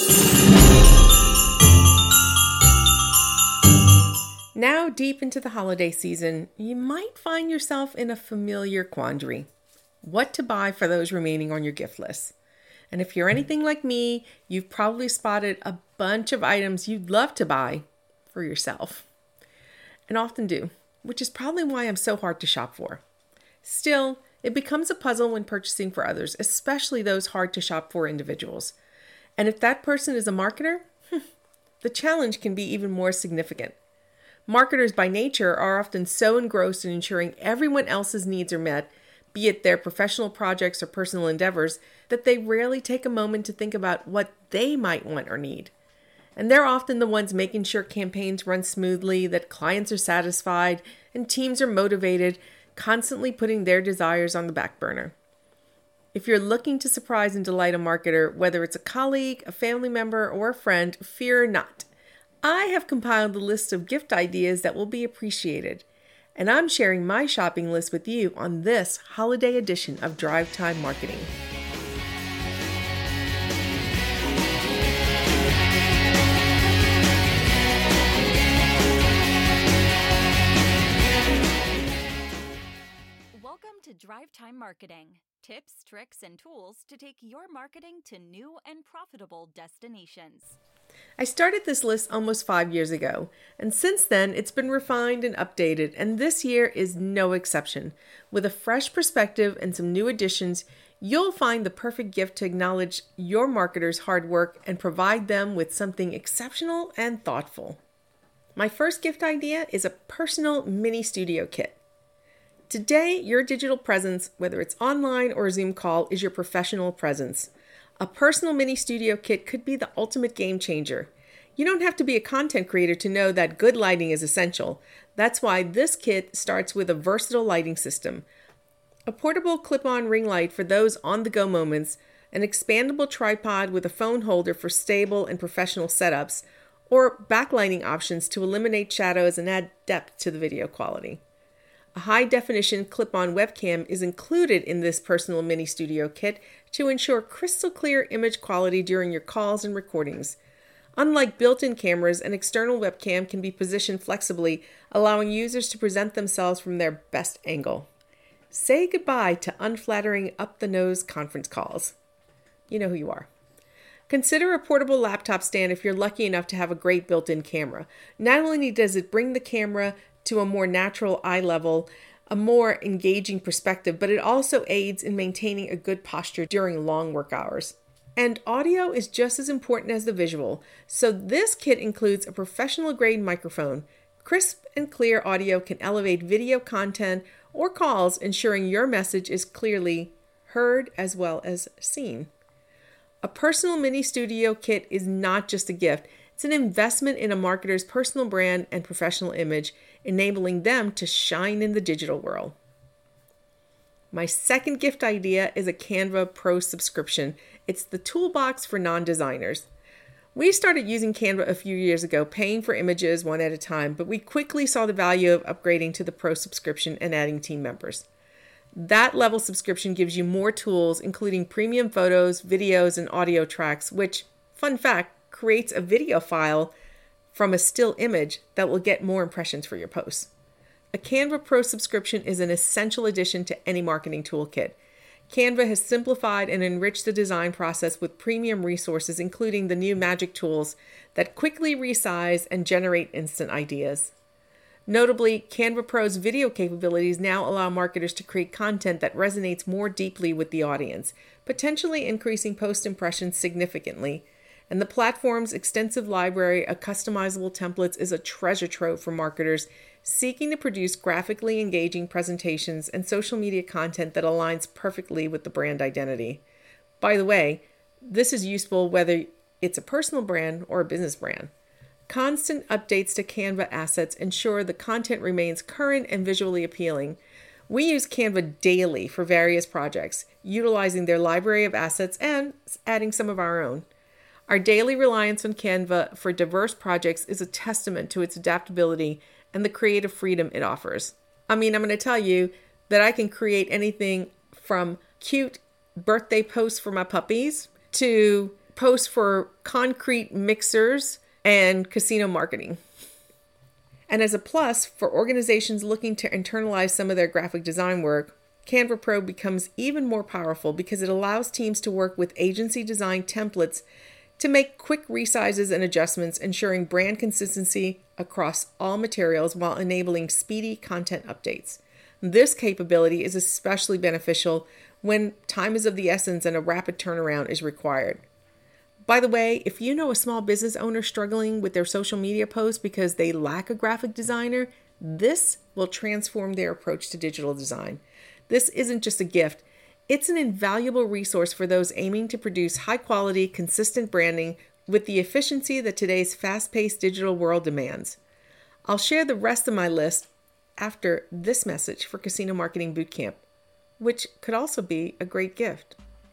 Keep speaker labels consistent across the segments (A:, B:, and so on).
A: Now, deep into the holiday season, you might find yourself in a familiar quandary. What to buy for those remaining on your gift list? And if you're anything like me, you've probably spotted a bunch of items you'd love to buy for yourself. And often do, which is probably why I'm so hard to shop for. Still, it becomes a puzzle when purchasing for others, especially those hard to shop for individuals. And if that person is a marketer, the challenge can be even more significant. Marketers by nature are often so engrossed in ensuring everyone else's needs are met, be it their professional projects or personal endeavors, that they rarely take a moment to think about what they might want or need. And they're often the ones making sure campaigns run smoothly, that clients are satisfied, and teams are motivated, constantly putting their desires on the back burner. If you're looking to surprise and delight a marketer, whether it's a colleague, a family member, or a friend, fear not. I have compiled a list of gift ideas that will be appreciated, and I'm sharing my shopping list with you on this holiday edition of Drive Time Marketing.
B: Welcome to Drive Time Marketing. Tips, tricks, and tools to take your marketing to new and profitable destinations.
A: I started this list almost 5 years ago, and since then it's been refined and updated, and this year is no exception. With a fresh perspective and some new additions, you'll find the perfect gift to acknowledge your marketer's hard work and provide them with something exceptional and thoughtful. My first gift idea is a personal mini studio kit. Today, your digital presence, whether it's online or a Zoom call, is your professional presence. A personal mini studio kit could be the ultimate game changer. You don't have to be a content creator to know that good lighting is essential. That's why this kit starts with a versatile lighting system. A portable clip-on ring light for those on-the-go moments, an expandable tripod with a phone holder for stable and professional setups, or backlighting options to eliminate shadows and add depth to the video quality. A high-definition clip-on webcam is included in this personal mini studio kit to ensure crystal clear image quality during your calls and recordings. Unlike built-in cameras, an external webcam can be positioned flexibly, allowing users to present themselves from their best angle. Say goodbye to unflattering up-the-nose conference calls. You know who you are. Consider a portable laptop stand if you're lucky enough to have a great built-in camera. Not only does it bring the camera to a more natural eye level, a more engaging perspective, but it also aids in maintaining a good posture during long work hours. And audio is just as important as the visual, so this kit includes a professional-grade microphone. Crisp and clear audio can elevate video content or calls, ensuring your message is clearly heard as well as seen. A personal mini studio kit is not just a gift, it's an investment in a marketer's personal brand and professional image, enabling them to shine in the digital world. My second gift idea is a Canva Pro subscription. It's the toolbox for non-designers. We started using Canva a few years ago, paying for images one at a time, but we quickly saw the value of upgrading to the Pro subscription and adding team members. That level subscription gives you more tools, including premium photos, videos, and audio tracks, which, fun fact, creates a video file from a still image that will get more impressions for your posts. A Canva Pro subscription is an essential addition to any marketing toolkit. Canva has simplified and enriched the design process with premium resources, including the new magic tools that quickly resize and generate instant ideas. Notably, Canva Pro's video capabilities now allow marketers to create content that resonates more deeply with the audience, potentially increasing post impressions significantly. And the platform's extensive library of customizable templates is a treasure trove for marketers seeking to produce graphically engaging presentations and social media content that aligns perfectly with the brand identity. By the way, this is useful whether it's a personal brand or a business brand. Constant updates to Canva assets ensure the content remains current and visually appealing. We use Canva daily for various projects, utilizing their library of assets and adding some of our own. Our daily reliance on Canva for diverse projects is a testament to its adaptability and the creative freedom it offers. I'm going to tell you that I can create anything from cute birthday posts for my puppies to posts for concrete mixers and casino marketing. And as a plus, for organizations looking to internalize some of their graphic design work, Canva Pro becomes even more powerful because it allows teams to work with agency design templates to make quick resizes and adjustments, ensuring brand consistency across all materials while enabling speedy content updates. This capability is especially beneficial when time is of the essence and a rapid turnaround is required. By the way, if you know a small business owner struggling with their social media posts because they lack a graphic designer, this will transform their approach to digital design. This isn't just a gift. It's an invaluable resource for those aiming to produce high-quality, consistent branding with the efficiency that today's fast-paced digital world demands. I'll share the rest of my list after this message for Casino Marketing Bootcamp, which could also be a great gift.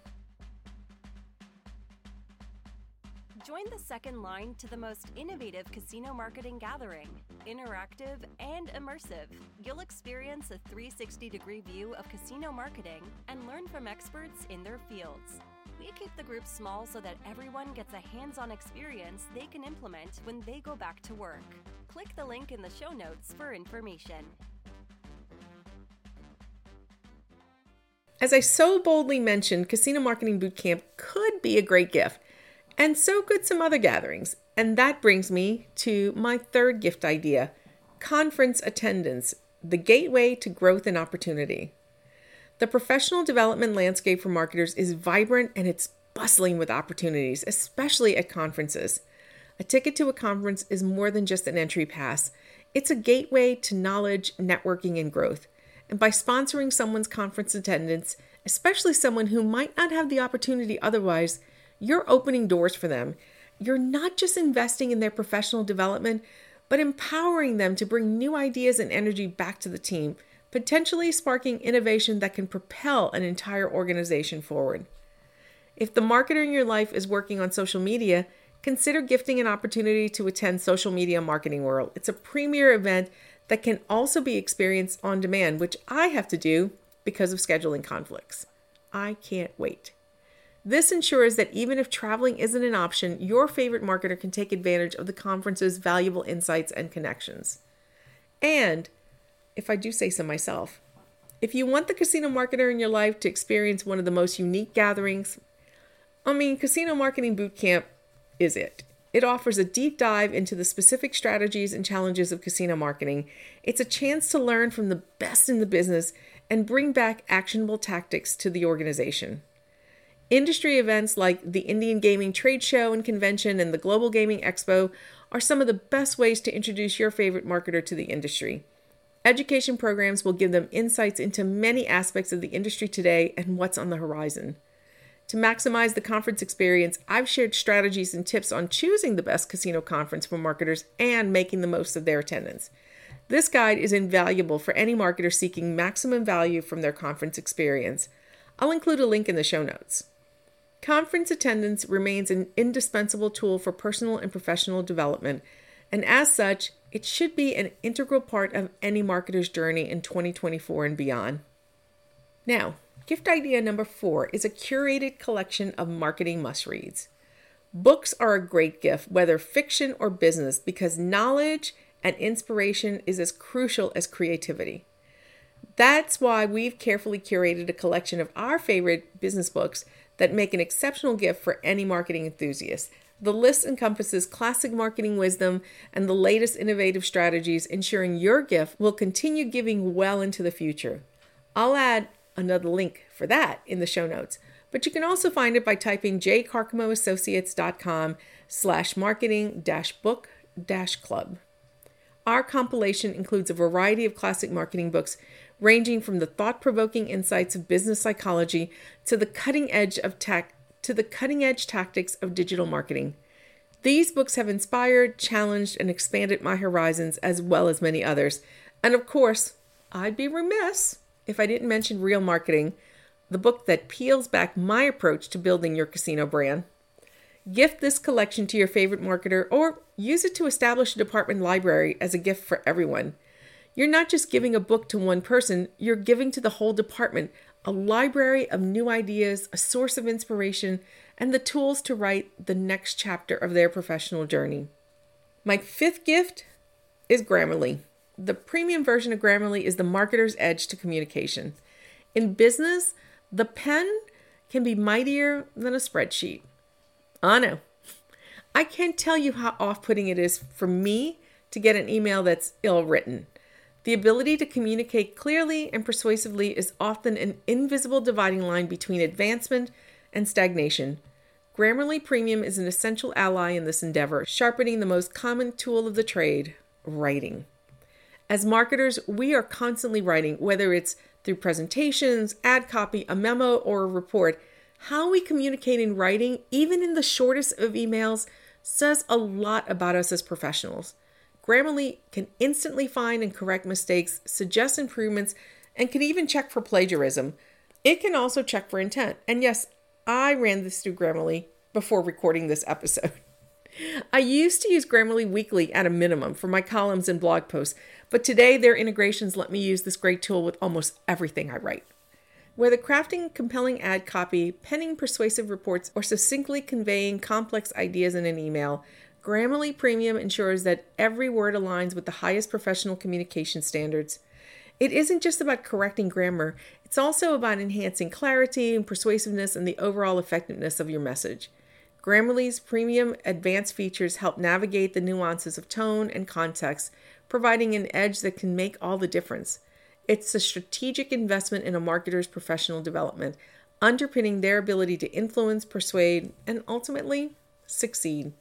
B: Join the second line to the most innovative casino marketing gathering. Interactive and immersive, you'll experience a 360-degree view of casino marketing and learn from experts in their fields. We keep the group small so that everyone gets a hands-on experience they can implement when they go back to work. Click the link in the show notes for information.
A: As I so boldly mentioned, Casino Marketing Bootcamp could be a great gift. And so could some other gatherings. And that brings me to my third gift idea, conference attendance, the gateway to growth and opportunity. The professional development landscape for marketers is vibrant and it's bustling with opportunities, especially at conferences. A ticket to a conference is more than just an entry pass. It's a gateway to knowledge, networking, and growth. And by sponsoring someone's conference attendance, especially someone who might not have the opportunity otherwise, you're opening doors for them. You're not just investing in their professional development, but empowering them to bring new ideas and energy back to the team, potentially sparking innovation that can propel an entire organization forward. If the marketer in your life is working on social media, consider gifting an opportunity to attend Social Media Marketing World. It's a premier event that can also be experienced on demand, which I have to do because of scheduling conflicts. I can't wait. This ensures that even if traveling isn't an option, your favorite marketer can take advantage of the conference's valuable insights and connections. And, if I do say so myself, if you want the casino marketer in your life to experience one of the most unique gatherings, Casino Marketing Bootcamp is it. It offers a deep dive into the specific strategies and challenges of casino marketing. It's a chance to learn from the best in the business and bring back actionable tactics to the organization. Industry events like the Indian Gaming Trade Show and Convention and the Global Gaming Expo are some of the best ways to introduce your favorite marketer to the industry. Education programs will give them insights into many aspects of the industry today and what's on the horizon. To maximize the conference experience, I've shared strategies and tips on choosing the best casino conference for marketers and making the most of their attendance. This guide is invaluable for any marketer seeking maximum value from their conference experience. I'll include a link in the show notes. Conference attendance remains an indispensable tool for personal and professional development, and as such, it should be an integral part of any marketer's journey in 2024 and beyond. Now, gift idea number 4 is a curated collection of marketing must-reads. Books are a great gift, whether fiction or business, because knowledge and inspiration is as crucial as creativity. That's why we've carefully curated a collection of our favorite business books that make an exceptional gift for any marketing enthusiast. The list encompasses classic marketing wisdom and the latest innovative strategies, ensuring your gift will continue giving well into the future. I'll add another link for that in the show notes, but you can also find it by typing jcarcamoassociates.com/marketing-book-club. Our compilation includes a variety of classic marketing books ranging from the thought-provoking insights of business psychology to the cutting-edge tactics of digital marketing. These books have inspired, challenged, and expanded my horizons as well as many others. And of course, I'd be remiss if I didn't mention Real Marketing, the book that peels back my approach to building your casino brand. Gift this collection to your favorite marketer or use it to establish a department library as a gift for everyone. You're not just giving a book to one person, you're giving to the whole department, a library of new ideas, a source of inspiration, and the tools to write the next chapter of their professional journey. My fifth gift is Grammarly. The premium version of Grammarly is the marketer's edge to communication. In business, the pen can be mightier than a spreadsheet. I know. I can't tell you how off-putting it is for me to get an email that's ill-written. The ability to communicate clearly and persuasively is often an invisible dividing line between advancement and stagnation. Grammarly Premium is an essential ally in this endeavor, sharpening the most common tool of the trade, writing. As marketers, we are constantly writing, whether it's through presentations, ad copy, a memo, or a report. How we communicate in writing, even in the shortest of emails, says a lot about us as professionals. Grammarly can instantly find and correct mistakes, suggest improvements, and can even check for plagiarism. It can also check for intent. And yes, I ran this through Grammarly before recording this episode. I used to use Grammarly weekly at a minimum for my columns and blog posts, but today their integrations let me use this great tool with almost everything I write. Whether crafting compelling ad copy, penning persuasive reports, or succinctly conveying complex ideas in an email, Grammarly Premium ensures that every word aligns with the highest professional communication standards. It isn't just about correcting grammar, it's also about enhancing clarity and persuasiveness and the overall effectiveness of your message. Grammarly's premium advanced features help navigate the nuances of tone and context, providing an edge that can make all the difference. It's a strategic investment in a marketer's professional development, underpinning their ability to influence, persuade, and ultimately succeed.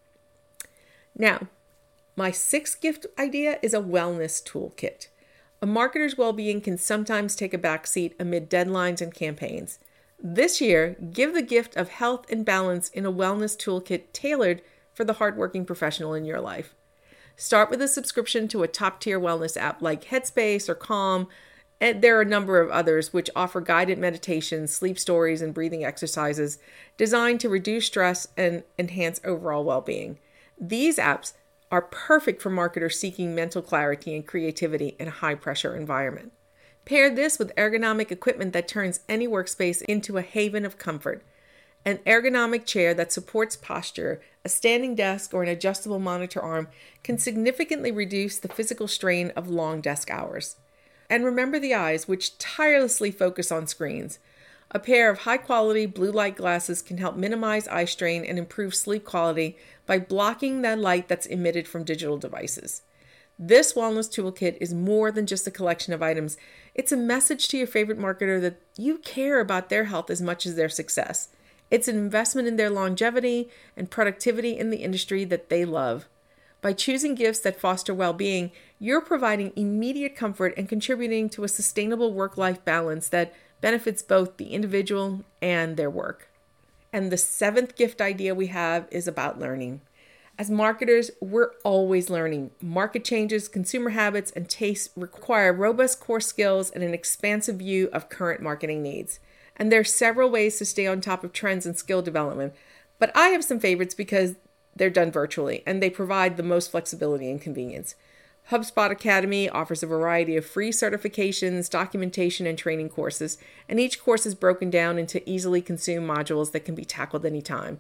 A: Now, my sixth gift idea is a wellness toolkit. A marketer's well-being can sometimes take a backseat amid deadlines and campaigns. This year, give the gift of health and balance in a wellness toolkit tailored for the hardworking professional in your life. Start with a subscription to a top-tier wellness app like Headspace or Calm, and there are a number of others which offer guided meditations, sleep stories, and breathing exercises designed to reduce stress and enhance overall well-being. These apps are perfect for marketers seeking mental clarity and creativity in a high-pressure environment. Pair this with ergonomic equipment that turns any workspace into a haven of comfort. An ergonomic chair that supports posture, a standing desk, or an adjustable monitor arm can significantly reduce the physical strain of long desk hours. And remember the eyes, which tirelessly focus on screens. A pair of high-quality blue light glasses can help minimize eye strain and improve sleep quality by blocking the light that's emitted from digital devices. This wellness toolkit is more than just a collection of items. It's a message to your favorite marketer that you care about their health as much as their success. It's an investment in their longevity and productivity in the industry that they love. By choosing gifts that foster well-being, you're providing immediate comfort and contributing to a sustainable work-life balance that benefits both the individual and their work. And the seventh gift idea we have is about learning. As marketers, we're always learning. Market changes, consumer habits, and tastes require robust core skills and an expansive view of current marketing needs. And there are several ways to stay on top of trends and skill development, but I have some favorites because they're done virtually and they provide the most flexibility and convenience. HubSpot Academy offers a variety of free certifications, documentation, and training courses, and each course is broken down into easily consumed modules that can be tackled anytime.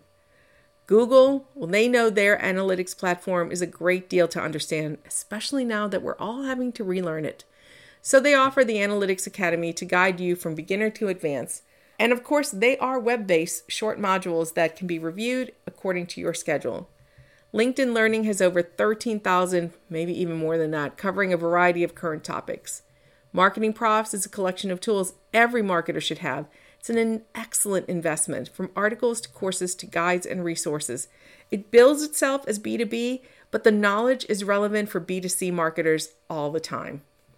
A: Google, well, they know their analytics platform is a great deal to understand, especially now that we're all having to relearn it. So they offer the Analytics Academy to guide you from beginner to advanced. And of course, they are web-based short modules that can be reviewed according to your schedule. LinkedIn Learning has over 13,000, maybe even more than that, covering a variety of current topics. Marketing Profs is a collection of tools every marketer should have. It's an excellent investment, from articles to courses to guides and resources. It bills itself as B2B, but the knowledge is relevant for B2C marketers all the time.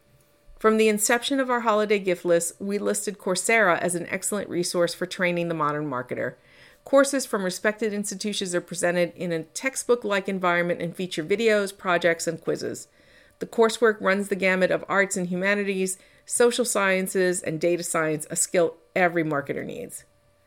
A: From the inception of our holiday gift list, we listed Coursera as an excellent resource for training the modern marketer. Courses from respected institutions are presented in a textbook-like environment and feature videos, projects, and quizzes. The coursework runs the gamut of arts and humanities, social sciences, and data science, a skill every marketer needs.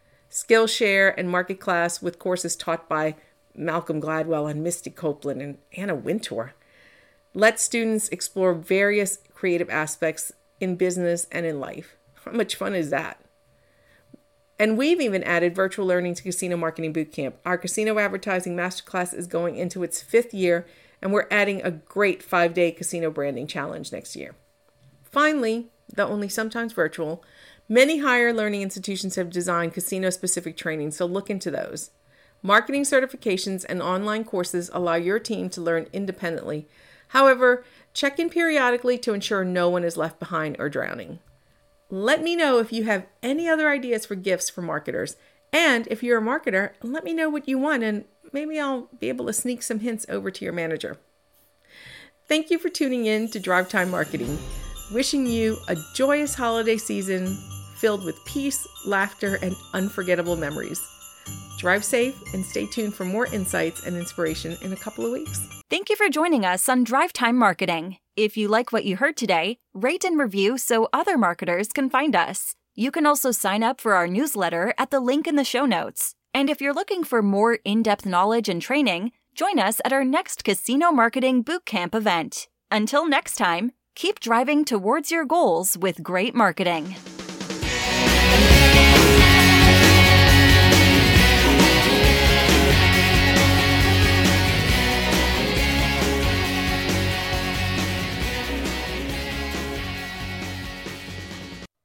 A: Skillshare and Market Class with courses taught by Malcolm Gladwell and Misty Copeland and Anna Wintour. Let students explore various creative aspects in business and in life. How much fun is that? And we've even added virtual learning to Casino Marketing Bootcamp. Our casino advertising masterclass is going into its 5th year, and we're adding a great 5-day casino branding challenge next year. Finally, though only sometimes virtual, many higher learning institutions have designed casino-specific training, so look into those. Marketing certifications and online courses allow your team to learn independently. However, check in periodically to ensure no one is left behind or drowning. Let me know if you have any other ideas for gifts for marketers. And if you're a marketer, let me know what you want and maybe I'll be able to sneak some hints over to your manager. Thank you for tuning in to Drive Time Marketing. Wishing you a joyous holiday season filled with peace, laughter, and unforgettable memories. Drive safe and stay tuned for more insights and inspiration in a couple of weeks.
B: Thank you for joining us on Drive Time Marketing. If you like what you heard today, rate and review so other marketers can find us. You can also sign up for our newsletter at the link in the show notes. And if you're looking for more in-depth knowledge and training, join us at our next Casino Marketing Bootcamp event. Until next time, keep driving towards your goals with great marketing.